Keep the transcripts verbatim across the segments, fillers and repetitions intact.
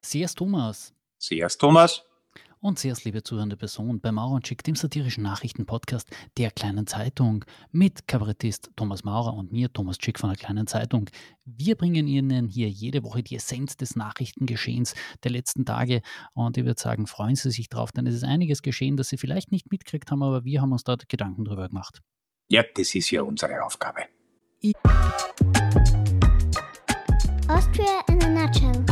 Servus Thomas. Servus Thomas. Und servus liebe zuhörende Person bei Maurer und Schick, dem satirischen Nachrichtenpodcast der Kleinen Zeitung mit Kabarettist Thomas Maurer und mir, Thomas Schick von der Kleinen Zeitung. Wir bringen Ihnen hier jede Woche die Essenz des Nachrichtengeschehens der letzten Tage und ich würde sagen, freuen Sie sich drauf, denn es ist einiges geschehen, das Sie vielleicht nicht mitgekriegt haben, aber wir haben uns dort Gedanken drüber gemacht. Ja, das ist ja unsere Aufgabe. Ich Austria in a nutshell.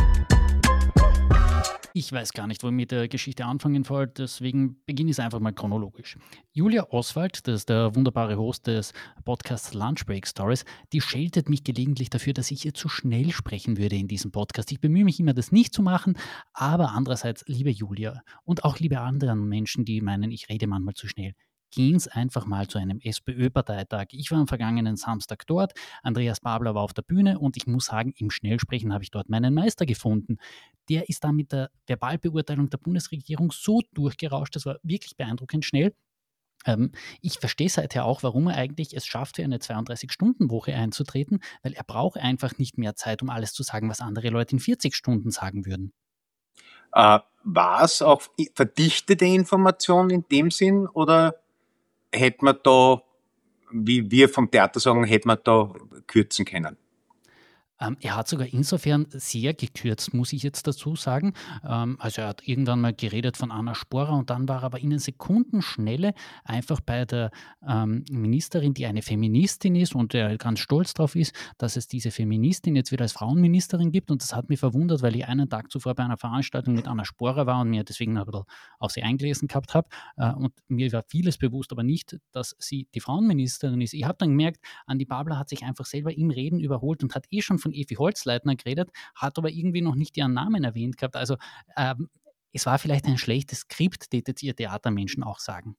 Ich weiß gar nicht, wo ich mit der Geschichte anfangen soll, deswegen beginne ich es einfach mal chronologisch. Julia Oswald, das ist der wunderbare Host des Podcasts Lunch Break Stories, die scheltet mich gelegentlich dafür, dass ich hier zu schnell sprechen würde in diesem Podcast. Ich bemühe mich immer, das nicht zu machen, aber andererseits, liebe Julia und auch liebe anderen Menschen, die meinen, ich rede manchmal zu schnell, gehen Sie einfach mal zu einem SPÖ-Parteitag. Ich war am vergangenen Samstag dort, Andreas Babler war auf der Bühne und ich muss sagen, im Schnellsprechen habe ich dort meinen Meister gefunden. Der ist da mit der Verbalbeurteilung der Bundesregierung so durchgerauscht, das war wirklich beeindruckend schnell. Ähm, ich verstehe seither auch, warum er eigentlich es schafft, für eine zweiunddreißig-Stunden-Woche einzutreten, weil er braucht einfach nicht mehr Zeit, um alles zu sagen, was andere Leute in vierzig Stunden sagen würden. Äh, war es auch verdichtete Information in dem Sinn oder hätte man da, wie wir vom Theater sagen, hätte man da kürzen können? Ähm, er hat sogar insofern sehr gekürzt, muss ich jetzt dazu sagen. Ähm, also er hat irgendwann mal geredet von Anna Sporer und dann war er aber in Sekundenschnelle einfach bei der ähm, Ministerin, die eine Feministin ist und der ganz stolz darauf ist, dass es diese Feministin jetzt wieder als Frauenministerin gibt und das hat mich verwundert, weil ich einen Tag zuvor bei einer Veranstaltung mit Anna Sporer war und mir deswegen ein bisschen auf sie eingelesen gehabt habe äh, und mir war vieles bewusst, aber nicht, dass sie die Frauenministerin ist. Ich habe dann gemerkt, Andi Babler hat sich einfach selber im Reden überholt und hat eh schon von Evi Holzleitner geredet, hat aber irgendwie noch nicht ihren Namen erwähnt gehabt. Also ähm, es war vielleicht ein schlechtes Skript, das jetzt ihr Theatermenschen auch sagen.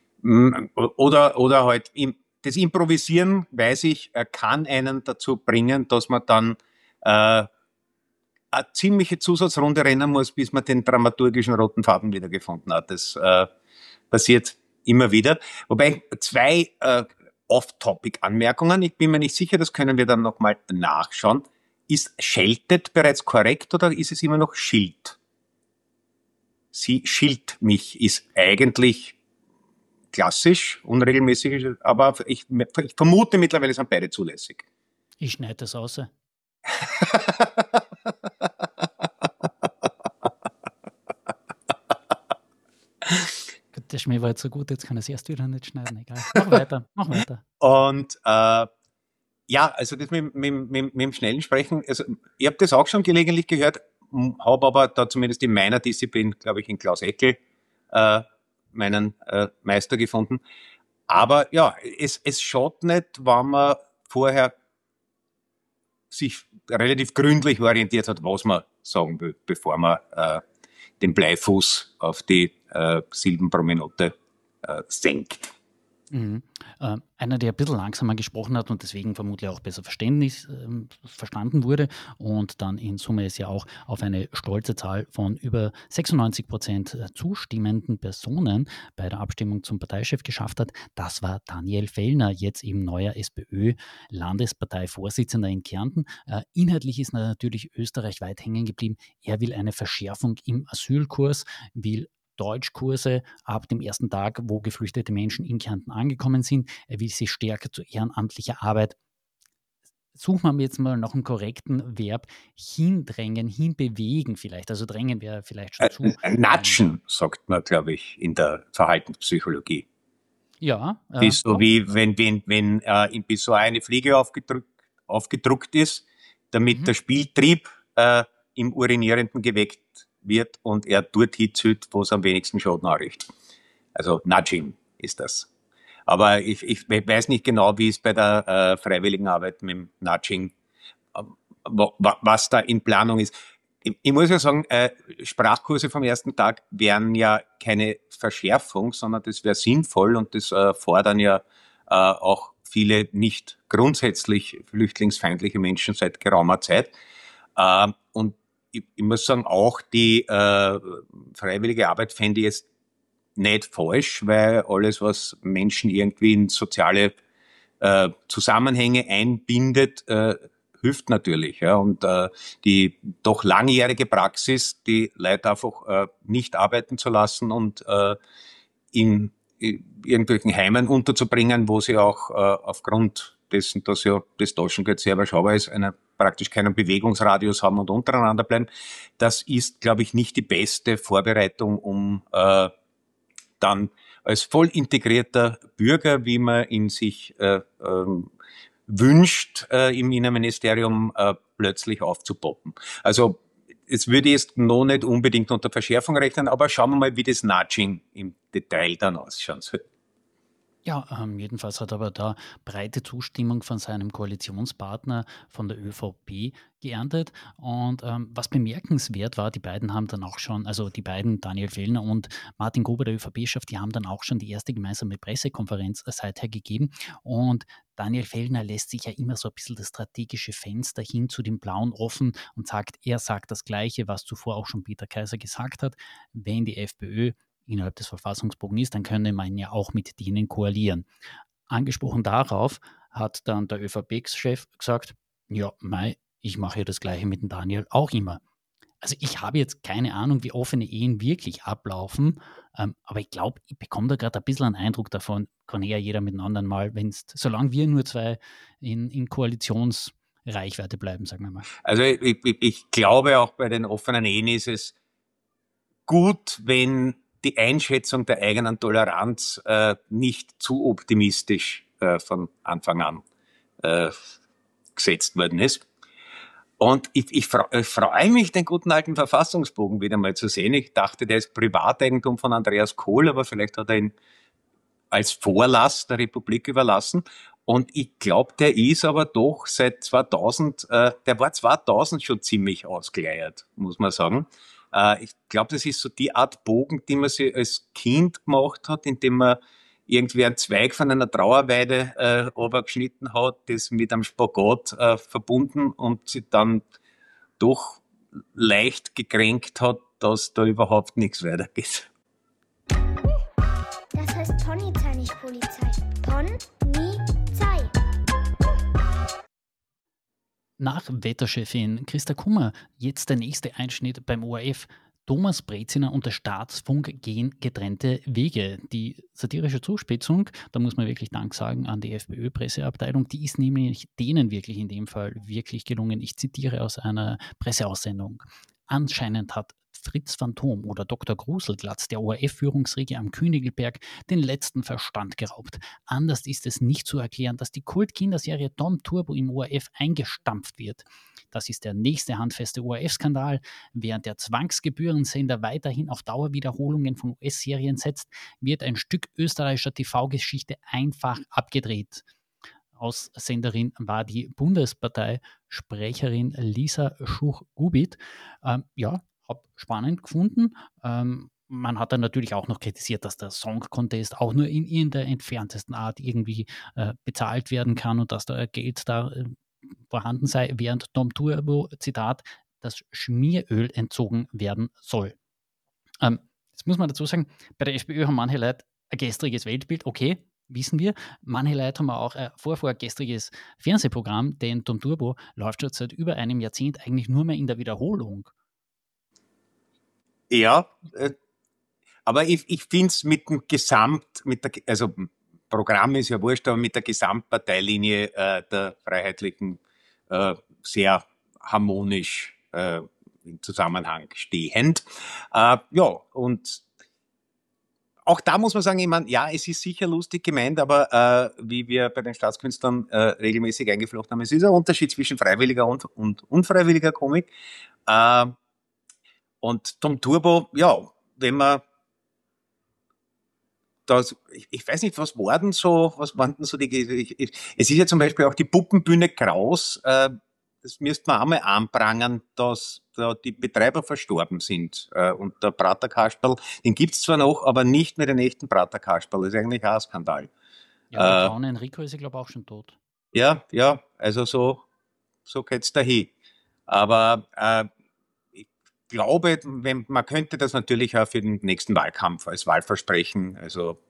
Oder, oder halt im, das Improvisieren, weiß ich, kann einen dazu bringen, dass man dann äh, eine ziemliche Zusatzrunde rennen muss, bis man den dramaturgischen roten Faden wiedergefunden hat. Das äh, passiert immer wieder. Wobei zwei äh, Off-Topic-Anmerkungen. Ich bin mir nicht sicher, das können wir dann nochmal nachschauen. Ist scheltet bereits korrekt oder ist es immer noch schilt? Sie schilt mich ist eigentlich klassisch, unregelmäßig, aber ich, ich vermute mittlerweile sind beide zulässig. Ich schneide das aus. Der Schmäh war jetzt so gut, jetzt kann er es erst wieder nicht schneiden. Egal. Mach weiter, mach weiter. Und äh, ja, also das mit, mit, mit, mit dem schnellen Sprechen, also ich habe das auch schon gelegentlich gehört, habe aber da zumindest in meiner Disziplin, glaube ich, in Klaus Eckel äh, meinen äh, Meister gefunden. Aber ja, es, es schaut nicht, wenn man vorher sich relativ gründlich orientiert hat, was man sagen will, bevor man äh, den Bleifuß auf die äh, Silben pro Minute äh, senkt. Mhm. Äh, einer, der ein bisschen langsamer gesprochen hat und deswegen vermutlich auch besser Verständnis, äh, verstanden wurde und dann in Summe es ja auch auf eine stolze Zahl von über sechsundneunzig Prozent zustimmenden Personen bei der Abstimmung zum Parteichef geschafft hat, das war Daniel Fellner, jetzt eben neuer SPÖ-Landesparteivorsitzender in Kärnten. Äh, inhaltlich ist natürlich Österreich weit hängen geblieben. Er will eine Verschärfung im Asylkurs, will Deutschkurse ab dem ersten Tag, wo geflüchtete Menschen in Kärnten angekommen sind. Er will sie stärker zu ehrenamtlicher Arbeit. Suchen wir jetzt mal nach einem korrekten Verb. Hindrängen, hinbewegen vielleicht. Also drängen wäre vielleicht schon zu. Äh, natschen, sagt man, glaube ich, in der Verhaltenspsychologie. Ja. Äh, bis so wie wenn, wenn, wenn äh, in bis so eine Fliege aufgedruckt, aufgedruckt ist, damit mhm. der Spieltrieb äh, im Urinierenden geweckt wird und er dort hinzieht, wo es am wenigsten Schaden anrichtet. Also Nudging ist das. Aber ich, ich weiß nicht genau, wie es bei der äh, freiwilligen Arbeit mit dem Nudging, äh, was da in Planung ist. Ich, ich muss ja sagen, äh, Sprachkurse vom ersten Tag wären ja keine Verschärfung, sondern das wäre sinnvoll und das äh, fordern ja äh, auch viele nicht grundsätzlich flüchtlingsfeindliche Menschen seit geraumer Zeit. Äh, und Ich, ich muss sagen, auch die äh, freiwillige Arbeit fände ich jetzt nicht falsch, weil alles, was Menschen irgendwie in soziale äh, Zusammenhänge einbindet, äh, hilft natürlich. Ja. Und äh, die doch langjährige Praxis, die Leute einfach äh, nicht arbeiten zu lassen und äh, in, in irgendwelchen Heimen unterzubringen, wo sie auch äh, aufgrund dessen, dass ja das Taschengeld sehr überschaubar ist, eine, praktisch keinen Bewegungsradius haben und untereinander bleiben. Das ist, glaube ich, nicht die beste Vorbereitung, um äh, dann als voll integrierter Bürger, wie man ihn sich äh, ähm, wünscht, äh, im Innenministerium äh, plötzlich aufzupoppen. Also es würde jetzt noch nicht unbedingt unter Verschärfung rechnen, aber schauen wir mal, wie das Nudging im Detail dann ausschauen soll. Ja, ähm, jedenfalls hat aber da breite Zustimmung von seinem Koalitionspartner von der ÖVP geerntet. Und ähm, was bemerkenswert war, die beiden haben dann auch schon, also die beiden, Daniel Fellner und Martin Gruber der ÖVP-Chef, die haben dann auch schon die erste gemeinsame Pressekonferenz äh, seither gegeben. Und Daniel Fellner lässt sich ja immer so ein bisschen das strategische Fenster hin zu dem Blauen offen und sagt, er sagt das Gleiche, was zuvor auch schon Peter Kaiser gesagt hat. Wenn die FPÖ innerhalb des Verfassungsbogens ist, dann könne man ja auch mit denen koalieren. Angesprochen darauf hat dann der ÖVP-Chef gesagt, ja, mei, ich mache ja das Gleiche mit dem Daniel auch immer. Also ich habe jetzt keine Ahnung, wie offene Ehen wirklich ablaufen, ähm, aber ich glaube, ich bekomme da gerade ein bisschen einen Eindruck davon, kann eher jeder mit dem anderen mal, wenn's, solange wir nur zwei in, in Koalitionsreichweite bleiben, sagen wir mal. Also ich, ich, ich glaube, auch bei den offenen Ehen ist es gut, wenn die Einschätzung der eigenen Toleranz äh, nicht zu optimistisch äh, von Anfang an äh, gesetzt worden ist. Und ich, ich, ich freue mich, den guten alten Verfassungsbogen wieder mal zu sehen. Ich dachte, der ist Privateigentum von Andreas Kohl, aber vielleicht hat er ihn als Vorlass der Republik überlassen. Und ich glaube, der ist aber doch seit zweitausend, äh, der war zweitausend schon ziemlich ausgeleiert, muss man sagen. Äh, ich glaube, das ist so die Art Bogen, die man sich als Kind gemacht hat, indem man irgendwie einen Zweig von einer Trauerweide äh, runtergeschnitten hat, das mit einem Spagat äh, verbunden und sich dann doch leicht gekränkt hat, dass da überhaupt nichts weitergeht. Das heißt Ponyzei, nicht Polizei. Ponyzei. Nach Wetterchefin Christa Kummer jetzt der nächste Einschnitt beim O R F. Thomas Breziner und der Staatsfunk gehen getrennte Wege. Die satirische Zuspitzung, da muss man wirklich Dank sagen an die FPÖ-Presseabteilung, die ist nämlich denen wirklich in dem Fall wirklich gelungen. Ich zitiere aus einer Presseaussendung. Anscheinend hat Fritz Phantom oder Doktor Gruselglatz der O R F-Führungsriege am Königelberg den letzten Verstand geraubt. Anders ist es nicht zu erklären, dass die Kult-Kinderserie Tom Turbo im O R F eingestampft wird. Das ist der nächste handfeste O R F-Skandal. Während der Zwangsgebührensender weiterhin auf Dauerwiederholungen von U S-Serien setzt, wird ein Stück österreichischer T V-Geschichte einfach abgedreht. Aussenderin war die Bundesparteisprecherin Lisa Schuch-Gubit. Ähm, ja, habe spannend gefunden. Ähm, man hat dann natürlich auch noch kritisiert, dass der Song Contest auch nur in, in der entferntesten Art irgendwie äh, bezahlt werden kann und dass da Geld da äh, vorhanden sei, während Tom Turbo, Zitat, das Schmieröl entzogen werden soll. Ähm, jetzt muss man dazu sagen, bei der FPÖ haben manche Leute ein gestriges Weltbild, okay, wissen wir. Manche Leute haben auch ein vorvorgestriges Fernsehprogramm, denn Tom Turbo läuft schon seit über einem Jahrzehnt eigentlich nur mehr in der Wiederholung. Ja, äh, aber ich, ich finde es mit dem Gesamt, mit der, also Programm ist ja wurscht, aber mit der Gesamtparteilinie äh, der Freiheitlichen äh, sehr harmonisch äh, im Zusammenhang stehend. Äh, ja, und auch da muss man sagen, ich meine, ja, es ist sicher lustig gemeint, aber äh, wie wir bei den Staatskünstlern äh, regelmäßig eingeflochten haben, es ist ein Unterschied zwischen freiwilliger und, und unfreiwilliger Komik. Äh, und Tom Turbo, ja, wenn man das, ich, ich weiß nicht, was war denn so, was waren denn so die, ich, ich, es ist ja zum Beispiel auch die Puppenbühne Kraus, äh, das müsste man einmal anprangern, dass da die Betreiber verstorben sind. Äh, und der Praterkasperl, den gibt's zwar noch, aber nicht mehr den echten Praterkasperl, das ist eigentlich auch ein Skandal. Ja, der Äh, braune Enrico ist, glaube ich, auch schon tot. Ja, ja, also so, so geht's dahin. Aber äh, ich glaube, wenn, man könnte das natürlich auch für den nächsten Wahlkampf als Wahlversprechen, also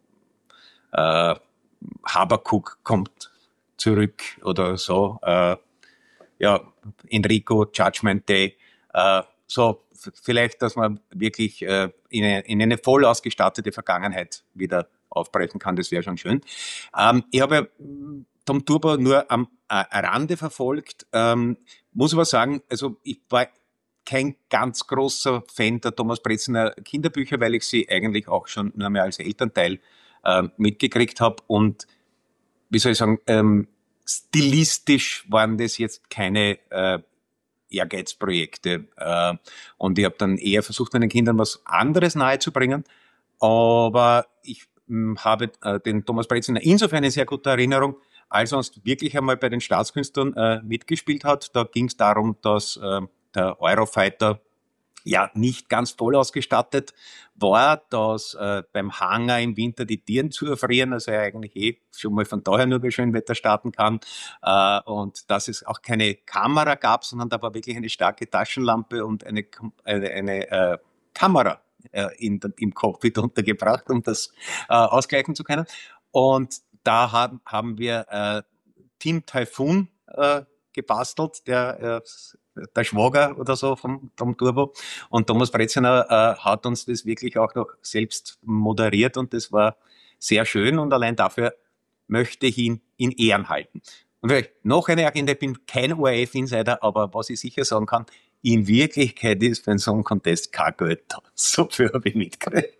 äh, Habakuk kommt zurück oder so, äh, ja, Enrico, Judgment Day, äh, so f- vielleicht, dass man wirklich äh, in, eine, in eine voll ausgestattete Vergangenheit wieder aufbrechen kann, das wäre schon schön. Ähm, ich habe ja mm, Tom Turbo nur am äh, Rande verfolgt, ähm, muss aber sagen, also ich war kein ganz großer Fan der Thomas Breziner Kinderbücher, weil ich sie eigentlich auch schon nur mehr als Elternteil äh, mitgekriegt habe und wie soll ich sagen, ähm, stilistisch waren das jetzt keine äh, Ehrgeizprojekte. Äh, und ich habe dann eher versucht, meinen Kindern was anderes nahezubringen. Aber ich mh, habe äh, den Thomas Breziner insofern eine sehr gute Erinnerung, als er uns wirklich einmal bei den Staatskünstlern äh, mitgespielt hat. Da ging es darum, dass äh, der Eurofighter ja nicht ganz voll ausgestattet war, dass äh, beim Hangar im Winter die Tieren zu erfrieren, also er eigentlich eh schon mal von daher nur bei schönem Wetter starten kann äh, und dass es auch keine Kamera gab, sondern da war wirklich eine starke Taschenlampe und eine, eine, eine äh, Kamera äh, in, im Cockpit untergebracht, um das äh, ausgleichen zu können. Und da haben, haben wir äh, Team Typhoon äh, gebastelt, der äh, der Schwager oder so vom, vom Turbo. Und Thomas Breziner äh, hat uns das wirklich auch noch selbst moderiert und das war sehr schön und allein dafür möchte ich ihn in Ehren halten. Und vielleicht noch eine Agenda, ich bin kein O R F-Insider, aber was ich sicher sagen kann, in Wirklichkeit ist für einen Song Contest kein Geld da. So viel habe ich mitgekriegt.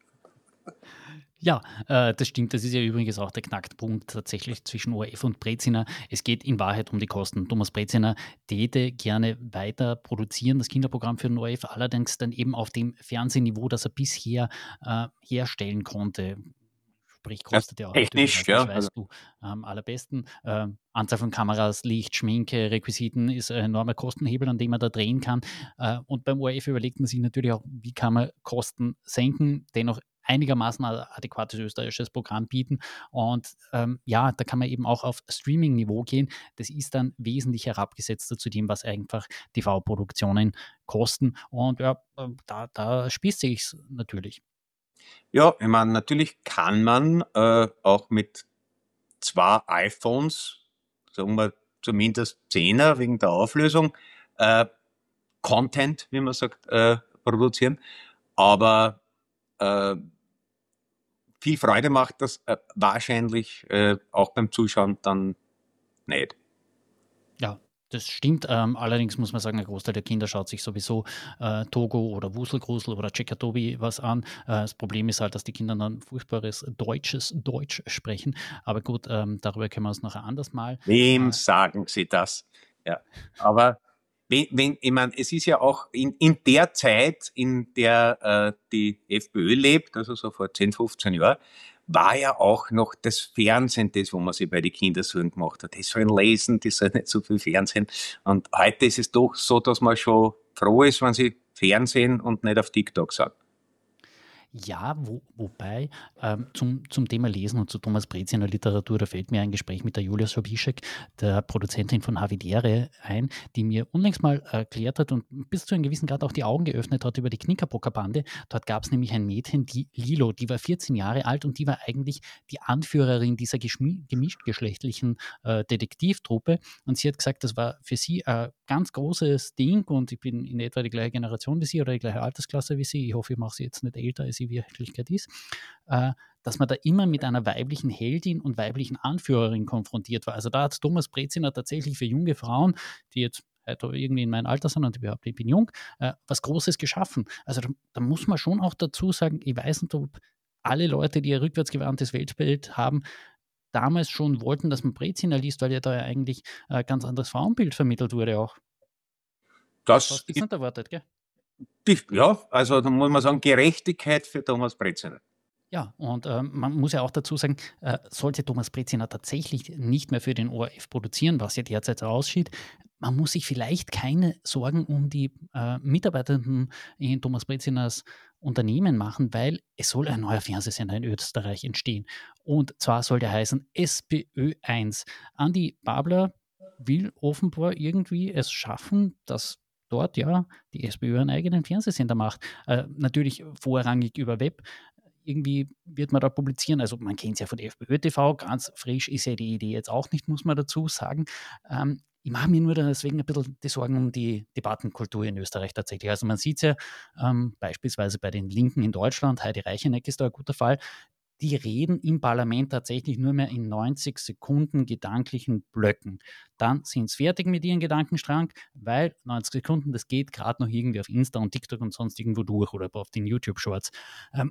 Ja, äh, das stimmt. Das ist ja übrigens auch der Knackpunkt tatsächlich zwischen O R F und Breziner. Es geht in Wahrheit um die Kosten. Thomas Breziner täte gerne weiter produzieren, das Kinderprogramm für den O R F, allerdings dann eben auf dem Fernsehniveau, das er bisher äh, herstellen konnte. Sprich, Ja, kostet ja auch natürlich, technisch, also das ja. Also, weißt du am allerbesten. Äh, Anzahl von Kameras, Licht, Schminke, Requisiten ist ein enormer Kostenhebel, an dem man da drehen kann. Äh, und beim O R F überlegt man sich natürlich auch, wie kann man Kosten senken, dennoch einigermaßen ein adäquates österreichisches Programm bieten. Und ähm, ja, da kann man eben auch auf Streaming-Niveau gehen. Das ist dann wesentlich herabgesetzter zu dem, was einfach T V-Produktionen kosten. Und ja, äh, da, da spieße ich es natürlich. ja, ich meine, natürlich kann man äh, auch mit zwei iPhones, sagen wir zumindest Zehner wegen der Auflösung, äh, Content, wie man sagt, äh, produzieren. Aber äh, viel Freude macht das äh, wahrscheinlich äh, auch beim Zuschauen dann nicht. Ja, das stimmt. Ähm, allerdings muss man sagen, ein Großteil der Kinder schaut sich sowieso äh, Togo oder Wuselgrusel oder Checkatobi was an. Äh, das Problem ist halt, dass die Kinder dann furchtbares deutsches Deutsch sprechen. Aber gut, ähm, darüber können wir uns noch ein anderes Mal. Wem Äh, sagen Sie das? Ja, aber wenn, wenn, ich meine, es ist ja auch in, in der Zeit, in der äh, die FPÖ lebt, also so vor zehn, fünfzehn Jahren, war ja auch noch das Fernsehen das, wo man sich bei den Kindersuchen gemacht hat. Die sollen lesen, die sollen nicht so viel Fernsehen. Und heute ist es doch so, dass man schon froh ist, wenn sie Fernsehen und nicht auf TikTok sind. Ja, wo, wobei ähm, zum, zum Thema Lesen und zu Thomas Breziner Literatur, da fällt mir ein Gespräch mit der Julia Sobischek, der Produzentin von Havidere, ein, die mir unlängst mal erklärt hat und bis zu einem gewissen Grad auch die Augen geöffnet hat über die Knickerbocker-Bande. Dort gab es nämlich ein Mädchen, die Lilo, die war vierzehn Jahre alt und die war eigentlich die Anführerin dieser geschmi- gemischtgeschlechtlichen äh, Detektivtruppe. Und sie hat gesagt, das war für sie ein ganz großes Ding und ich bin in etwa die gleiche Generation wie sie oder die gleiche Altersklasse wie sie. Ich hoffe, ich mache sie jetzt nicht älter, als sie in Wirklichkeit ist, äh, dass man da immer mit einer weiblichen Heldin und weiblichen Anführerin konfrontiert war. Also da hat Thomas Breziner tatsächlich für junge Frauen, die jetzt heute irgendwie in meinem Alter sind und überhaupt, ich bin jung, äh, was Großes geschaffen. Also da, da muss man schon auch dazu sagen, ich weiß nicht, ob alle Leute, die ein rückwärtsgewandtes Weltbild haben, damals schon wollten, dass man Breziner liest, weil ja da ja eigentlich ein ganz anderes Frauenbild vermittelt wurde auch. Das Fast jetzt ist, nicht erwartet, gell? ja, also da muss man sagen, Gerechtigkeit für Thomas Breziner. Ja, und ähm, man muss ja auch dazu sagen, äh, sollte Thomas Breziner tatsächlich nicht mehr für den O R F produzieren, was ja derzeit so aussieht, man muss sich vielleicht keine Sorgen um die äh, Mitarbeitenden in Thomas Breziners Unternehmen machen, weil es soll ein neuer Fernsehsender in Österreich entstehen. Und zwar soll der heißen S P Ö eins. Andi Babler will offenbar irgendwie es schaffen, dass dort ja die SPÖ einen eigenen Fernsehsender macht. Äh, natürlich vorrangig über Web. Irgendwie wird man da publizieren. Also man kennt es ja von FPÖ T V, ganz frisch ist ja die Idee jetzt auch nicht, muss man dazu sagen. Ähm, ich mache mir nur deswegen ein bisschen die Sorgen um die Debattenkultur in Österreich tatsächlich. Also man sieht es ja ähm, beispielsweise bei den Linken in Deutschland, Heidi Reicheneck ist da ein guter Fall, die reden im Parlament tatsächlich nur mehr in neunzig Sekunden gedanklichen Blöcken. Dann sind sie fertig mit ihrem Gedankenstrang, weil neunzig Sekunden, das geht gerade noch irgendwie auf Insta und TikTok und sonst irgendwo durch oder auf den YouTube-Shorts. Ähm,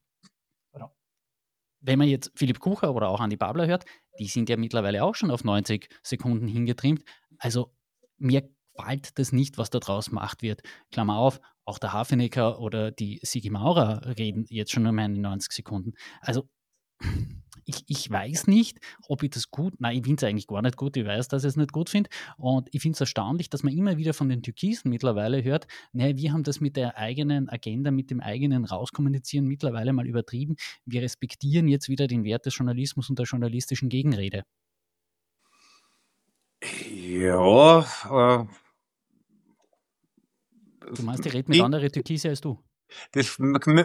wenn man jetzt Philipp Kucher oder auch Andi Babler hört, die sind ja mittlerweile auch schon auf neunzig Sekunden hingetrimmt. Also mir gefällt das nicht, was da draus gemacht wird. Klammer auf, auch der Hafenecker oder die Sigi Maurer reden jetzt schon nur mehr in neunzig Sekunden. Also ich, ich weiß nicht, ob ich das gut, nein, ich finde es eigentlich gar nicht gut, ich weiß, dass ich es nicht gut finde und ich finde es erstaunlich, dass man immer wieder von den Türkisen mittlerweile hört, naja, wir haben das mit der eigenen Agenda, mit dem eigenen Rauskommunizieren mittlerweile mal übertrieben, wir respektieren jetzt wieder den Wert des Journalismus und der journalistischen Gegenrede. Ja, äh, Du meinst, die reden mit anderen Türkise als du? Das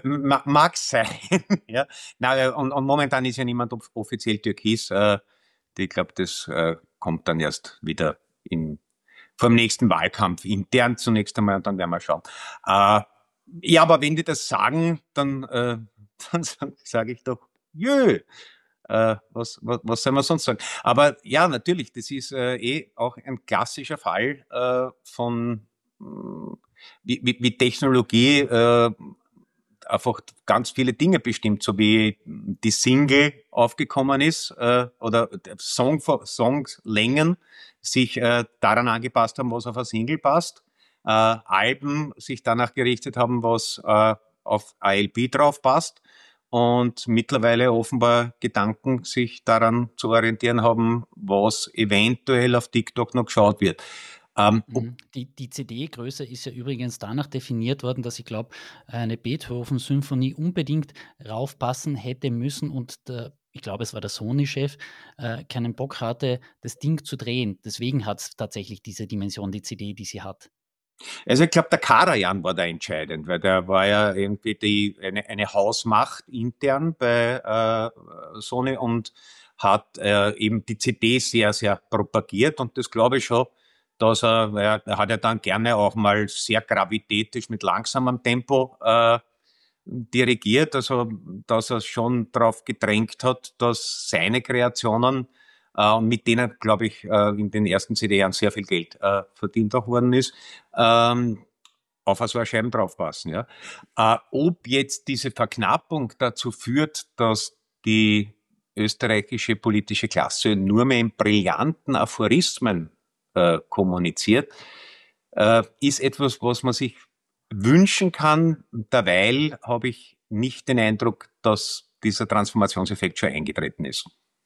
mag sein. Ja. Na, und, und momentan ist ja niemand offiziell Türkis. Äh, ich glaube, das äh, kommt dann erst wieder in, vor dem nächsten Wahlkampf intern zunächst einmal und dann werden wir schauen. Äh, ja, aber wenn die das sagen, dann, äh, dann sage sag ich doch, jö. Äh, was, was, was soll man sonst sagen? Aber ja, natürlich, das ist äh, eh auch ein klassischer Fall äh, von mh, wie, wie, wie Technologie äh, einfach ganz viele Dinge bestimmt, so wie die Single aufgekommen ist äh, oder Song, Songslängen sich äh, daran angepasst haben, was auf eine Single passt, äh, Alben sich danach gerichtet haben, was äh, auf A L P drauf passt und mittlerweile offenbar Gedanken sich daran zu orientieren haben, was eventuell auf TikTok noch geschaut wird. Ähm, die, die C D-Größe ist ja übrigens danach definiert worden, dass ich glaube, eine Beethoven-Symphonie unbedingt raufpassen hätte müssen und der, ich glaube, es war der Sony-Chef, äh, keinen Bock hatte, das Ding zu drehen. Deswegen hat es tatsächlich diese Dimension, die C D, die sie hat. Also ich glaube, der Karajan war da entscheidend, weil der war ja irgendwie die, eine, eine Hausmacht intern bei äh, Sony und hat äh, eben die C D sehr, sehr propagiert und das glaube ich schon, dass er, er, er hat ja dann gerne auch mal sehr gravitätisch mit langsamem Tempo äh, dirigiert, also dass er schon darauf gedrängt hat, dass seine Kreationen äh, und mit denen, glaube ich, äh, in den ersten C D-Jahren sehr viel Geld äh, verdient auch worden ist, ähm, auf so eine Scheiben draufpassen. Ja. Äh, ob jetzt diese Verknappung dazu führt, dass die österreichische politische Klasse nur mehr in brillanten Aphorismen äh, kommuniziert, äh, ist etwas, was man sich wünschen kann. Derweil habe ich nicht den Eindruck, dass dieser Transformationseffekt schon eingetreten ist.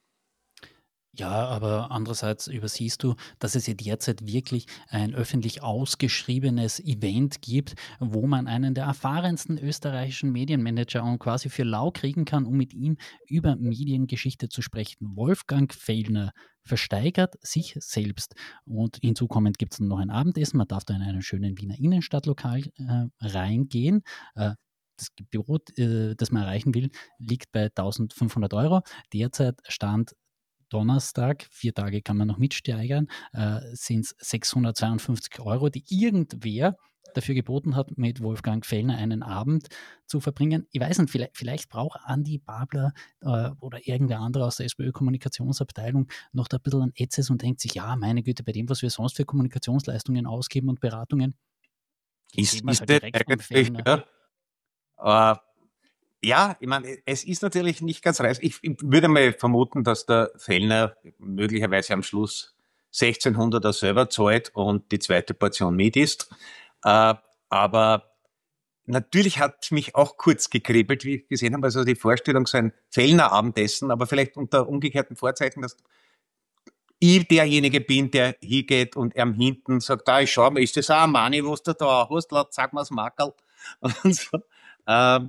Ja, aber andererseits übersiehst du, dass es ja derzeit wirklich ein öffentlich ausgeschriebenes Event gibt, wo man einen der erfahrensten österreichischen Medienmanager und quasi für lau kriegen kann, um mit ihm über Mediengeschichte zu sprechen. Wolfgang Fellner versteigert sich selbst. Und hinzukommend gibt es noch ein Abendessen. Man darf da in einen schönen Wiener Innenstadtlokal äh, reingehen. Äh, das Gebot, äh, das man erreichen will, liegt bei eintausendfünfhundert Euro. Derzeit stand Donnerstag, vier Tage kann man noch mitsteigern, äh, sind es sechshundertzweiundfünfzig Euro, die irgendwer dafür geboten hat, mit Wolfgang Fellner einen Abend zu verbringen. Ich weiß nicht, vielleicht, vielleicht braucht Andi Babler äh, oder irgendwer andere aus der SPÖ-Kommunikationsabteilung noch da ein bisschen an Etzes und denkt sich, ja, meine Güte, bei dem, was wir sonst für Kommunikationsleistungen ausgeben und Beratungen, ist, ist halt das eigentlich, ja, äh, ja, ich meine, es ist natürlich nicht ganz reich. Ich, ich würde mal vermuten, dass der Fellner möglicherweise am Schluss sechzehnhundert er selber zahlt und die zweite Portion mit isst. Äh, aber natürlich hat mich auch kurz gekribbelt, wie ich gesehen habe, also die Vorstellung, so ein Fellner-Abendessen, aber vielleicht unter umgekehrten Vorzeichen, dass ich derjenige bin, der hingeht und am hinten sagt, da, ich schau mal, ist das auch ein Money, was du da hast? Sag mal's Mackerl. Und so. Ähm,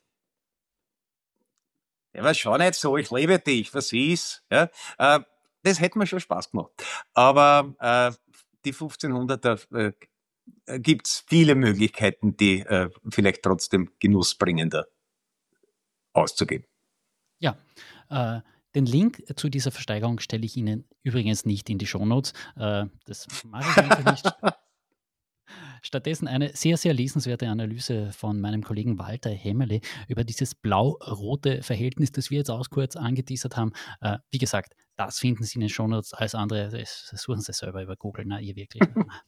Ja, aber schau nicht so, ich liebe dich, was ist? Ja, äh, das hätte mir schon Spaß gemacht. Aber äh, die fünfzehnhunderter äh, gibt es viele Möglichkeiten, die äh, vielleicht trotzdem genussbringender auszugeben. Ja, äh, Den Link zu dieser Versteigerung stelle ich Ihnen übrigens nicht in die Shownotes. Äh, das mache ich einfach nicht. Stattdessen eine sehr, sehr lesenswerte Analyse von meinem Kollegen Walter Hämmerle über dieses blau-rote Verhältnis, das wir jetzt auch kurz angeteasert haben. Äh, wie gesagt, das finden Sie in den Shownotes. Alles andere, das suchen Sie selber über Google. Na, ihr wirklich.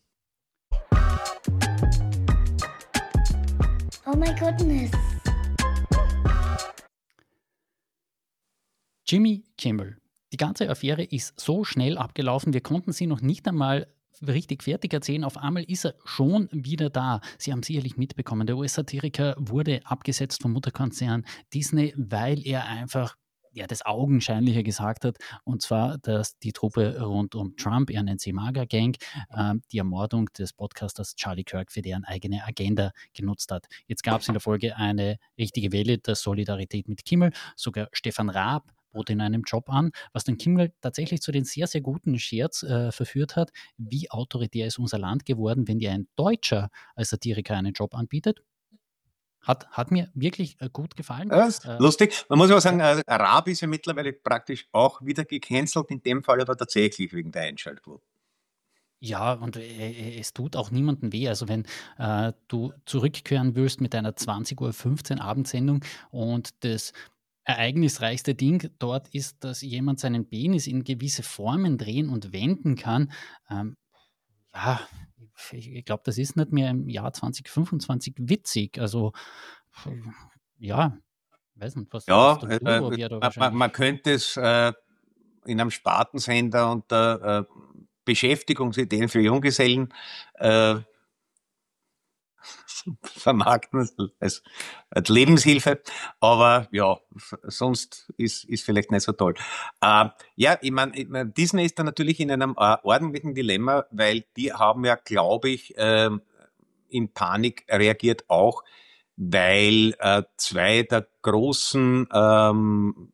Oh my goodness. Jimmy Kimmel. Die ganze Affäre ist so schnell abgelaufen, wir konnten sie noch nicht einmal richtig fertig erzählen. Auf einmal ist er schon wieder da. Sie haben sicherlich mitbekommen, der U S-Satiriker wurde abgesetzt vom Mutterkonzern Disney, weil er einfach ja, das Augenscheinliche gesagt hat, und zwar, dass die Truppe rund um Trump, er nennt sie MAGA-Gang, äh, die Ermordung des Podcasters Charlie Kirk für deren eigene Agenda genutzt hat. Jetzt gab es in der Folge eine richtige Welle der Solidarität mit Kimmel, sogar Stefan Raab bot in einem Job an, was dann Kimmel tatsächlich zu den sehr, sehr guten Scherz äh, verführt hat, wie autoritär ist unser Land geworden, wenn dir ein Deutscher als Satiriker einen Job anbietet. Hat, hat mir wirklich äh, gut gefallen. Ja, ist äh, lustig. Man muss aber sagen, äh, Raab ist ja mittlerweile praktisch auch wieder gecancelt, in dem Fall aber tatsächlich wegen der Einschaltquote. Ja, und äh, es tut auch niemandem weh. Also wenn äh, du zurückkehren willst mit einer zwanzig Uhr fünfzehn Abendsendung und das ereignisreichste Ding dort ist, dass jemand seinen Penis in gewisse Formen drehen und wenden kann. Ähm, ja, ich, ich glaube, das ist nicht mehr im Jahr zwanzig fünfundzwanzig witzig. Also, ja, weiß nicht, was, ja, was der äh, Udo wäre da man, wahrscheinlich. man könnte es äh, in einem Spartensender unter äh, Beschäftigungsideen für Junggesellen äh, vermarkten als, als Lebenshilfe, aber ja, sonst ist, ist vielleicht nicht so toll. Äh, ja, ich meine, ich mein, Disney ist da natürlich in einem äh, ordentlichen Dilemma, weil die haben ja, glaube ich, äh, in Panik reagiert auch, weil äh, zwei der großen ähm,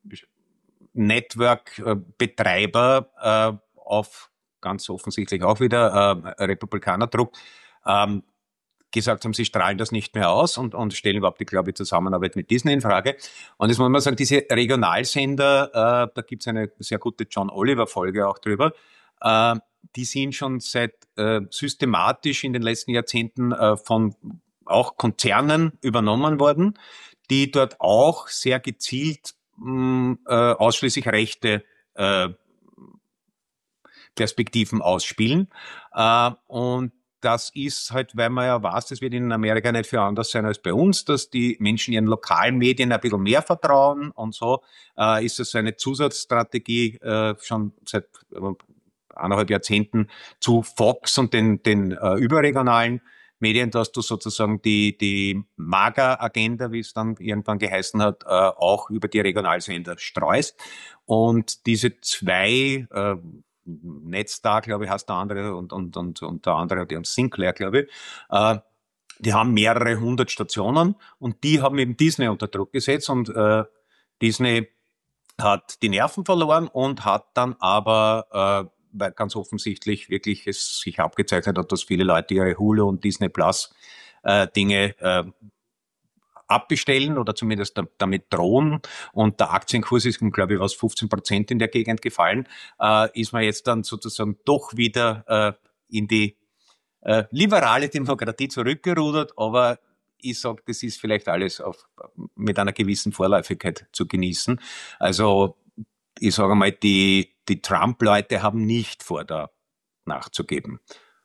Network-Betreiber äh, auf ganz offensichtlich auch wieder äh, Republikanerdruck ähm, gesagt haben, sie strahlen das nicht mehr aus und, und stellen überhaupt die, glaube ich, Zusammenarbeit mit Disney in Frage. Und jetzt muss man sagen, diese Regionalsender, äh, da gibt es eine sehr gute John Oliver-Folge auch drüber, äh, die sind schon seit äh, systematisch in den letzten Jahrzehnten äh, von auch Konzernen übernommen worden, die dort auch sehr gezielt mh, äh, ausschließlich rechte äh, Perspektiven ausspielen. Äh, und das ist halt, weil man ja weiß, das wird in Amerika nicht viel anders sein als bei uns, dass die Menschen ihren lokalen Medien ein bisschen mehr vertrauen und so äh, ist es so eine Zusatzstrategie äh, schon seit äh, eineinhalb Jahrzehnten zu Fox und den, den äh, überregionalen Medien, dass du sozusagen die, die MAGA-Agenda, wie es dann irgendwann geheißen hat, äh, auch über die Regionalsender streust. Und diese zwei äh, Netstar, glaube ich, heißt der andere und, und, und, und der andere, die haben Sinclair, glaube ich, äh, die haben mehrere hundert Stationen und die haben eben Disney unter Druck gesetzt und äh, Disney hat die Nerven verloren und hat dann aber, äh, weil ganz offensichtlich wirklich es sich abgezeichnet hat, dass viele Leute ihre Hulu und Disney Plus äh, Dinge äh, abbestellen oder zumindest damit drohen und der Aktienkurs ist, glaube ich, was fünfzehn Prozent in der Gegend gefallen, äh, ist man jetzt dann sozusagen doch wieder äh, in die äh, liberale Demokratie zurückgerudert, aber ich sage, das ist vielleicht alles auf, mit einer gewissen Vorläufigkeit zu genießen. Also ich sage mal, die, die Trump-Leute haben nicht vor, da nachzugeben.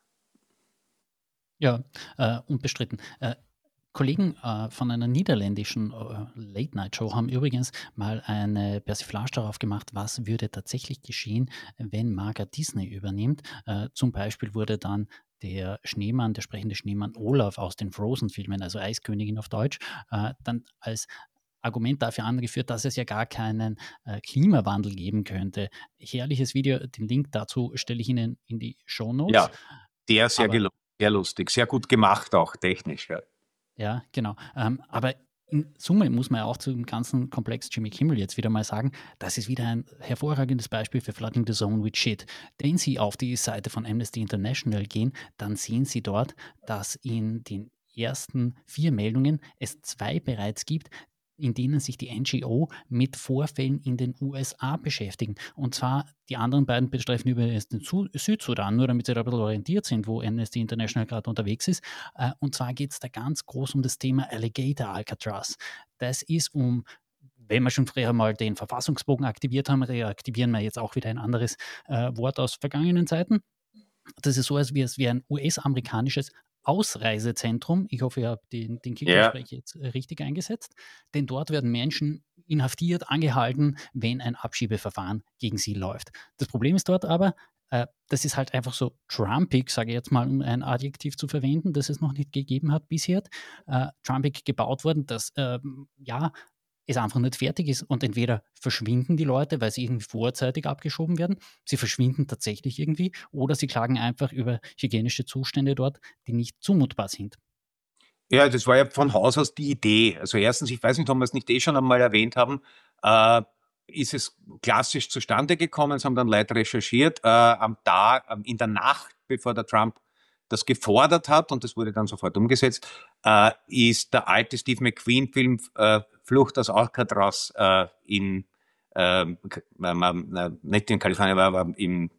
Ja, äh, unbestritten. Äh, Kollegen äh, von einer niederländischen äh, Late-Night-Show haben übrigens mal eine Persiflage darauf gemacht, was würde tatsächlich geschehen, wenn MAGA Disney übernimmt. Äh, zum Beispiel wurde dann der Schneemann, der sprechende Schneemann Olaf aus den Frozen-Filmen, also Eiskönigin auf Deutsch, äh, dann als Argument dafür angeführt, dass es ja gar keinen äh, Klimawandel geben könnte. Herrliches Video, den Link dazu stelle ich Ihnen in die Shownotes. Ja, der sehr, Aber, sehr lustig, sehr gut gemacht auch technisch. Ja. Ja, genau. Ähm, aber in Summe muss man ja auch zum ganzen Komplex Jimmy Kimmel jetzt wieder mal sagen, das ist wieder ein hervorragendes Beispiel für Flooding the Zone with Shit. Wenn Sie auf die Seite von Amnesty International gehen, dann sehen Sie dort, dass in den ersten vier Meldungen es zwei bereits gibt, in denen sich die N G O mit Vorfällen in den U S A beschäftigen. Und zwar die anderen beiden betreffen übrigens den Südsudan, nur damit Sie da ein bisschen orientiert sind, wo Amnesty International gerade unterwegs ist. Und zwar geht es da ganz groß um das Thema Alligator Alcatraz. Das ist um, wenn wir schon früher mal den Verfassungsbogen aktiviert haben, reaktivieren wir jetzt auch wieder ein anderes äh, Wort aus vergangenen Zeiten. Das ist so, als wäre es wie ein U S-amerikanisches Ausreisezentrum. Ich hoffe, ihr habt den, den Kickersprech jetzt richtig eingesetzt. Denn dort werden Menschen inhaftiert, angehalten, wenn ein Abschiebeverfahren gegen sie läuft. Das Problem ist dort aber, äh, das ist halt einfach so Trumpig, sage ich jetzt mal, um ein Adjektiv zu verwenden, das es noch nicht gegeben hat bisher. Äh, Trumpig gebaut worden, dass, äh, ja, es einfach nicht fertig ist und entweder verschwinden die Leute, weil sie irgendwie vorzeitig abgeschoben werden, sie verschwinden tatsächlich irgendwie oder sie klagen einfach über hygienische Zustände dort, die nicht zumutbar sind. Ja, das war ja von Haus aus die Idee. Also erstens, ich weiß nicht, ob wir es nicht eh schon einmal erwähnt haben, äh, ist es klassisch zustande gekommen, es haben dann Leute recherchiert, äh, am Tag, in der Nacht, bevor der Trump das gefordert hat, und das wurde dann sofort umgesetzt, äh, ist der alte Steve McQueen-Film äh, Flucht aus Alcatraz äh, in, äh, äh, nicht in Kalifornien, aber in,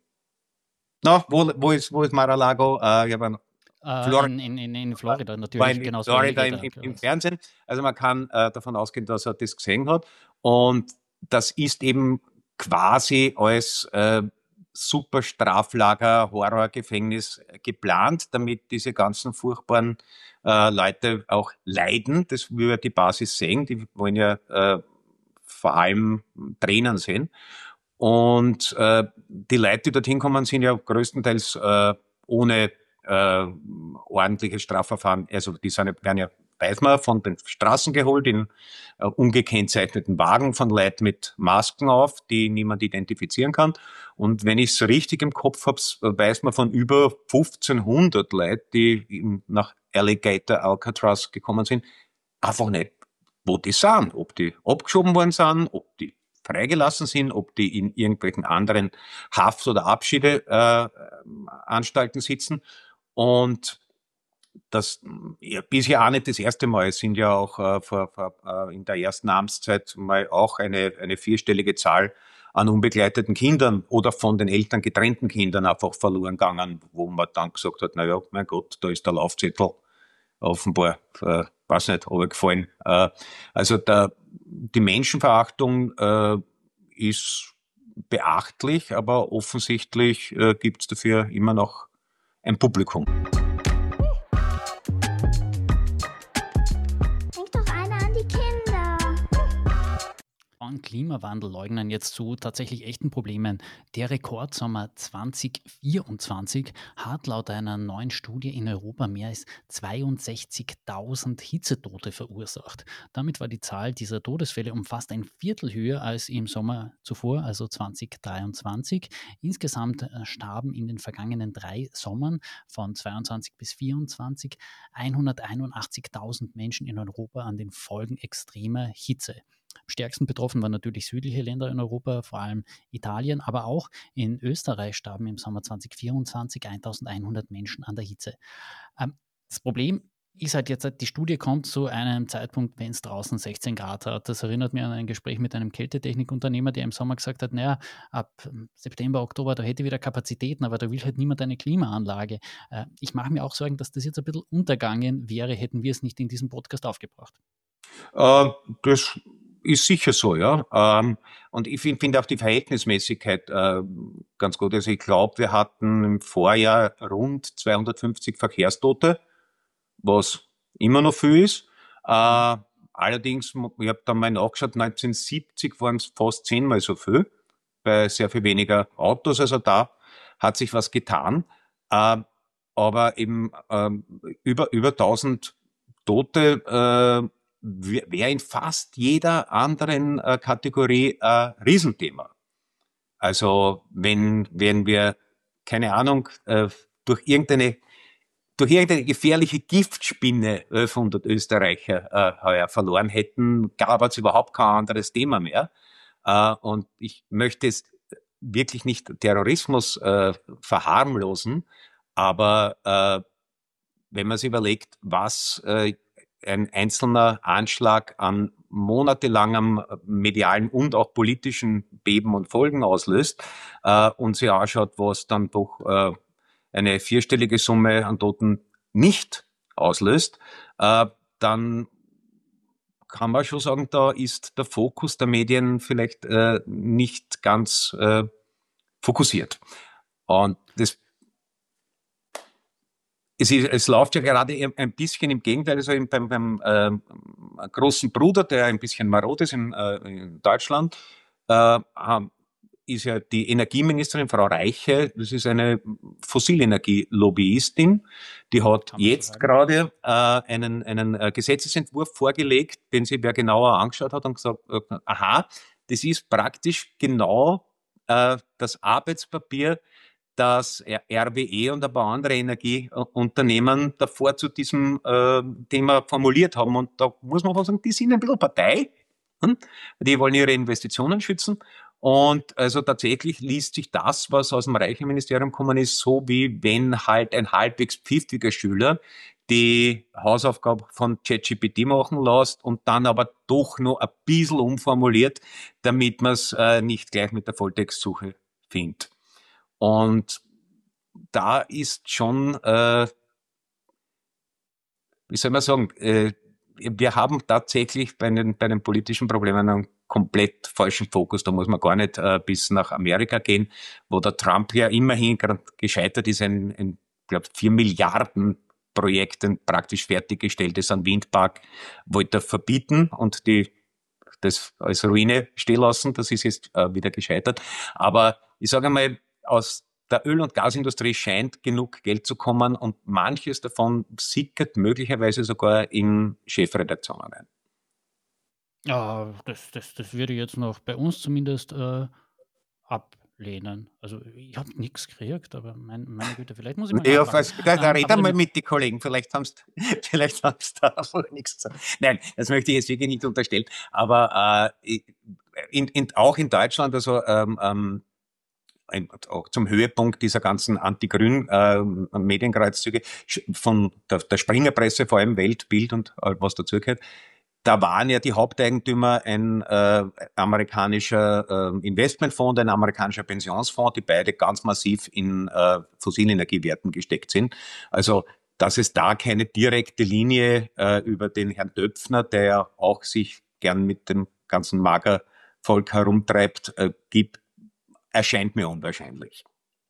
no, wo, wo ist, wo ist Mar-a-Lago? Äh, ich habe Uh, Florida, in, in, in Florida natürlich, in genau. Florida im, im, im Fernsehen. Also man kann äh, davon ausgehen, dass er das gesehen hat. Und das ist eben quasi als äh, super Straflager, Horrorgefängnis geplant, damit diese ganzen furchtbaren äh, Leute auch leiden. Das will ja die Basis sehen. Die wollen ja äh, vor allem Tränen sehen. Und äh, die Leute, die dorthin kommen, sind ja größtenteils äh, ohne äh, ordentliches Strafverfahren. Also die sind, werden ja, weiß man, von den Straßen geholt in äh, ungekennzeichneten Wagen von Leuten mit Masken auf, die niemand identifizieren kann. Und wenn ich es richtig im Kopf habe, weiß man von über fünfzehnhundert Leuten, die nach Alligator Alcatraz gekommen sind, einfach nicht, wo die sind, ob die abgeschoben worden sind, ob die freigelassen sind, ob die in irgendwelchen anderen Haft- oder Abschiedeanstalten äh, sitzen. Und das ja, bisher auch nicht das erste Mal. Es sind ja auch äh, vor, vor, äh, in der ersten Amtszeit mal auch eine, eine vierstellige Zahl an unbegleiteten Kindern oder von den Eltern getrennten Kindern einfach verloren gegangen, wo man dann gesagt hat, naja, mein Gott, da ist der Laufzettel offenbar, äh, weiß nicht, runtergefallen. Äh, also der, die Menschenverachtung äh, ist beachtlich, aber offensichtlich äh, gibt es dafür immer noch ein Publikum. Denk doch einer an die Kinder. Von Klimawandelleugnern jetzt zu tatsächlich echten Problemen. Der Rekordsommer zwanzig vierundzwanzig hat laut einer neuen Studie in Europa mehr als zweiundsechzigtausend Hitzetote verursacht. Damit war die Zahl dieser Todesfälle um fast ein Viertel höher als im Sommer zuvor, also zwanzig dreiundzwanzig. Insgesamt starben in den vergangenen drei Sommern von zweiundzwanzig bis vierundzwanzig hunderteinundachtzigtausend Menschen in Europa an den Folgen extremer Hitze. Am stärksten betroffen waren natürlich südliche Länder in Europa, vor allem Italien, aber auch in Österreich starben im Sommer zwanzig vierundzwanzig eintausendeinhundert Menschen an der Hitze. Ähm, das Problem ist halt jetzt, die Studie kommt zu einem Zeitpunkt, wenn es draußen sechzehn Grad hat. Das erinnert mich an ein Gespräch mit einem Kältetechnikunternehmer, der im Sommer gesagt hat, naja, ab September, Oktober, da hätte ich wieder Kapazitäten, aber da will halt niemand eine Klimaanlage. Äh, ich mache mir auch Sorgen, dass das jetzt ein bisschen untergangen wäre, hätten wir es nicht in diesem Podcast aufgebracht. Äh, das ist sicher so, ja. Ähm, und ich finde find auch die Verhältnismäßigkeit äh, ganz gut. Also ich glaube, wir hatten im Vorjahr rund zweihundertfünfzig Verkehrstote, was immer noch viel ist. Äh, allerdings, ich habe dann mal nachgeschaut, neunzehnhundertsiebzig waren es fast zehnmal so viel, bei sehr viel weniger Autos. Also da hat sich was getan. Äh, aber eben äh, über, über tausend Tote äh, wäre in fast jeder anderen äh, Kategorie äh, Riesenthema. Also wenn, wenn wir, keine Ahnung, äh, durch irgendeine durch irgendeine gefährliche Giftspinne elfhundert Österreicher äh, heuer verloren hätten, gab es überhaupt kein anderes Thema mehr. Äh, und ich möchte es wirklich nicht Terrorismus äh, verharmlosen, aber äh, wenn man sich überlegt, was äh, ein einzelner Anschlag an monatelangem medialen und auch politischen Beben und Folgen auslöst äh, und sich anschaut, was dann doch äh, eine vierstellige Summe an Toten nicht auslöst, äh, dann kann man schon sagen, da ist der Fokus der Medien vielleicht äh, nicht ganz äh, fokussiert. Und das Es, ist, es läuft ja gerade ein bisschen im Gegenteil, also beim, beim äh, großen Bruder, der ein bisschen marode ist in, äh, in Deutschland, äh, ist ja die Energieministerin Frau Reiche, das ist eine Fossilenergie-Lobbyistin, die hat jetzt gerade äh, einen, einen äh, Gesetzesentwurf vorgelegt, den sie wer genauer angeschaut hat und gesagt, äh, aha, das ist praktisch genau äh, das Arbeitspapier, dass R W E und ein paar andere Energieunternehmen davor zu diesem äh, Thema formuliert haben. Und da muss man sagen, die sind ein bisschen Partei. Hm? Die wollen ihre Investitionen schützen. Und also tatsächlich liest sich das, was aus dem Reiche-Ministerium gekommen ist, so wie wenn halt ein halbwegs pfiffiger Schüler die Hausaufgabe von ChatGPT machen lässt und dann aber doch noch ein bisschen umformuliert, damit man es äh, nicht gleich mit der Volltextsuche findet. Und da ist schon, äh, wie soll man sagen, äh, wir haben tatsächlich bei den, bei den politischen Problemen einen komplett falschen Fokus. Da muss man gar nicht äh, bis nach Amerika gehen, wo der Trump ja immerhin gerade gescheitert ist, ein, ein glaube vier Milliarden Projekten praktisch fertiggestellt ist, ein Windpark wollte er verbieten und die das als Ruine stehen lassen. Das ist jetzt äh, wieder gescheitert. Aber ich sage einmal, aus der Öl- und Gasindustrie scheint genug Geld zu kommen und manches davon sickert möglicherweise sogar in Chefredaktionen ein. Ja, das, das, das würde ich jetzt noch bei uns zumindest äh, ablehnen. Also ich habe nichts gekriegt, aber mein, meine Güte, vielleicht muss ich mal Ja, nachfragen. was, da, da Ähm, red aber einmal damit, mit den Kollegen, vielleicht haben sie vielleicht haben's da einfach nichts zu sagen. Nein, das möchte ich jetzt wirklich nicht unterstellen. Aber äh, in, in, auch in Deutschland, also ähm, ähm, ein, auch zum Höhepunkt dieser ganzen anti-grün äh, Medienkreuzzüge von der, der Springerpresse, vor allem Welt, Bild und äh, was dazugehört, da waren ja die Haupteigentümer ein äh, amerikanischer äh, Investmentfonds, ein amerikanischer Pensionsfonds, die beide ganz massiv in äh, Fossilenergiewerten gesteckt sind. Also dass es da keine direkte Linie äh, über den Herrn Döpfner, der ja auch sich gern mit dem ganzen Magervolk herumtreibt, äh, gibt, erscheint mir unwahrscheinlich.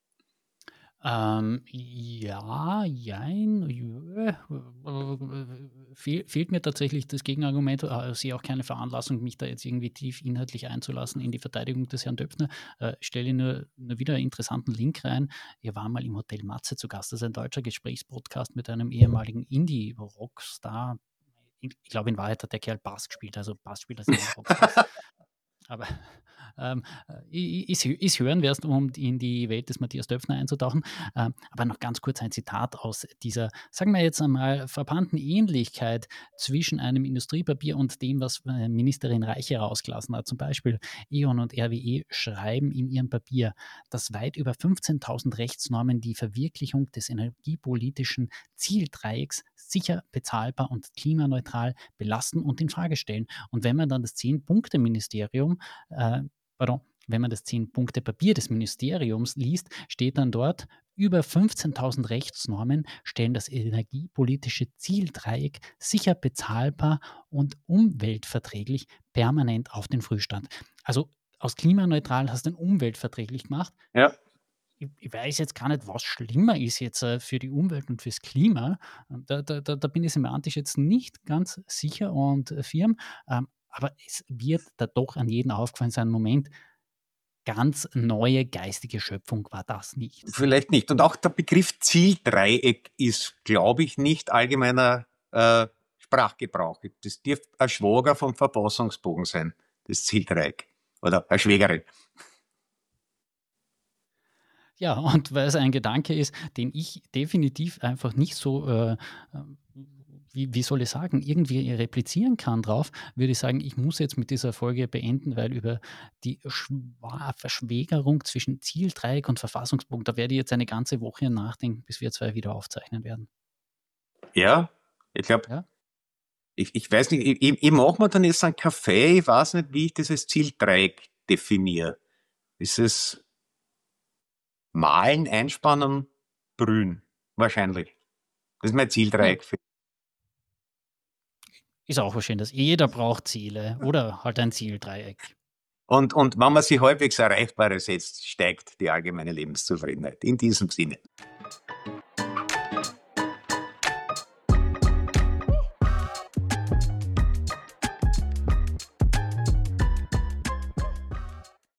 Ähm, ja, jein, jö, äh, fehl, fehlt mir tatsächlich das Gegenargument. Äh, sehe auch keine Veranlassung, mich da jetzt irgendwie tief inhaltlich einzulassen in die Verteidigung des Herrn Döpfner. Äh, stelle nur, nur wieder einen interessanten Link rein. Wir waren mal im Hotel Matze zu Gast. Das ist ein deutscher Gesprächspodcast mit einem ehemaligen Indie-Rockstar. Ich glaube, in Wahrheit hat der Kerl Bass gespielt, also Bass spielt als Rockstar. Aber ähm, ist, ist hören wärst, um in die Welt des Matthias Döpfner einzutauchen. Ähm, aber noch ganz kurz ein Zitat aus dieser, sagen wir jetzt einmal, verpannten Ähnlichkeit zwischen einem Industriepapier und dem, was Ministerin Reiche herausgelassen hat. Zum Beispiel E.ON und R W E schreiben in ihrem Papier, dass weit über fünfzehntausend Rechtsnormen die Verwirklichung des energiepolitischen Zieldreiecks sicher, bezahlbar und klimaneutral belasten und in Frage stellen. Und wenn man dann das Zehn-Punkte-Ministerium Äh, pardon, wenn man das Zehn-Punkte-Papier des Ministeriums liest, steht dann dort, über fünfzehntausend Rechtsnormen stellen das energiepolitische Zieldreieck sicher, bezahlbar und umweltverträglich permanent auf den Frühstand. Also aus klimaneutral hast du den umweltverträglich gemacht. Ja. Ich, ich weiß jetzt gar nicht, was schlimmer ist jetzt äh, für die Umwelt und fürs Klima. Da, da, da, da bin ich semantisch jetzt nicht ganz sicher und äh, firm. Ähm, aber es wird da doch an jeden aufgefallen sein, Moment, ganz neue geistige Schöpfung war das nicht. Vielleicht nicht. Und auch der Begriff Zieldreieck ist, glaube ich, nicht allgemeiner äh, Sprachgebrauch. Das dürfte ein Schwager vom Verfassungsbogen sein, das Zieldreieck. Oder eine Schwägerin. Ja, und weil es ein Gedanke ist, den ich definitiv einfach nicht so, äh, wie, wie soll ich sagen, irgendwie replizieren kann drauf, würde ich sagen, ich muss jetzt mit dieser Folge beenden, weil über die Schwa- Verschwägerung zwischen Zieldreieck und Verfassungsbogen, da werde ich jetzt eine ganze Woche nachdenken, bis wir zwei wieder aufzeichnen werden. Ja, ich glaube, Ja? Ich, ich weiß nicht, ich, ich, ich mache mir dann jetzt einen Kaffee, ich weiß nicht, wie ich dieses Zieldreieck definiere. Ist es Malen, Einspannen, Brühen? Wahrscheinlich. Das ist mein Hm. Zieldreieck. Ist auch wahrscheinlich. Jeder braucht Ziele oder halt ein Zieldreieck. Und, und wenn man sich halbwegs Erreichbare setzt, steigt die allgemeine Lebenszufriedenheit. In diesem Sinne.